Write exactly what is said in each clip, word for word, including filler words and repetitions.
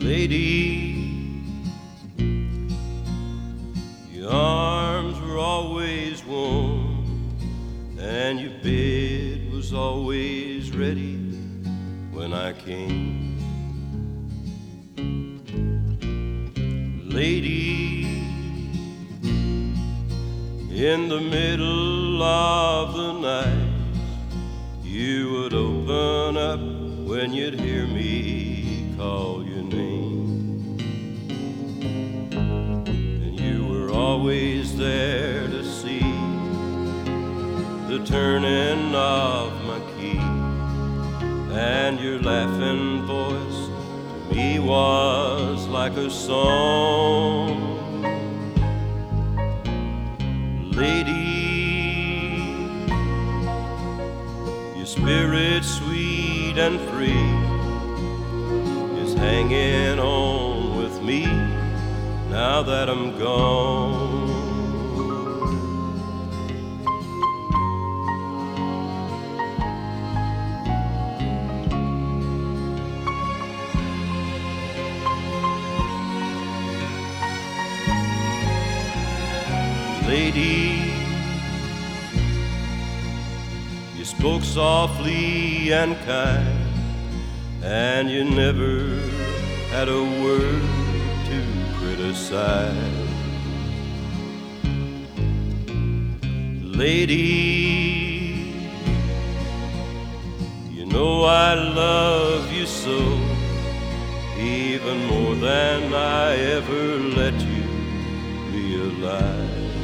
Lady, your arms were always warm, and your bed was always ready when I came. Lady, in the middle of the night, you would open up when you'd hear me call your name. And you were always there to see the turning of my key, and your laughing voice to me was like a song. Lady, your spirit sweet and free is hanging on with me now that I'm gone. Lady, you spoke softly and kind, and you never had a word to criticize. Lady, you know I love you so, even more than I ever let you realize.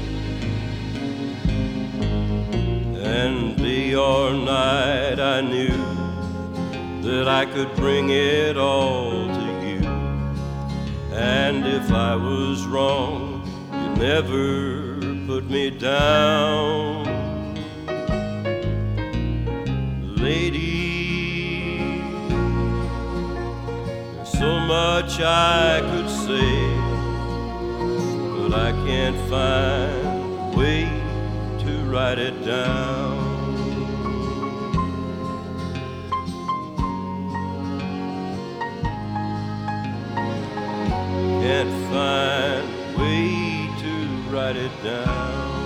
And day or night I knew that I could bring it all to you, and if I was wrong, you never put me down. Lady, there's so much I could say, but I can't find a way to write it down. Can't find a way to write it down.